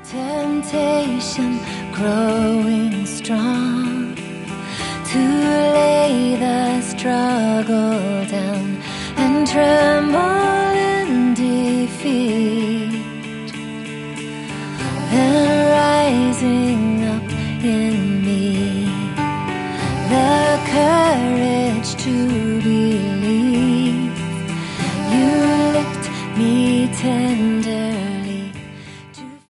Temptation growing strong to lay the struggle down and tremble in defeat, then rising up in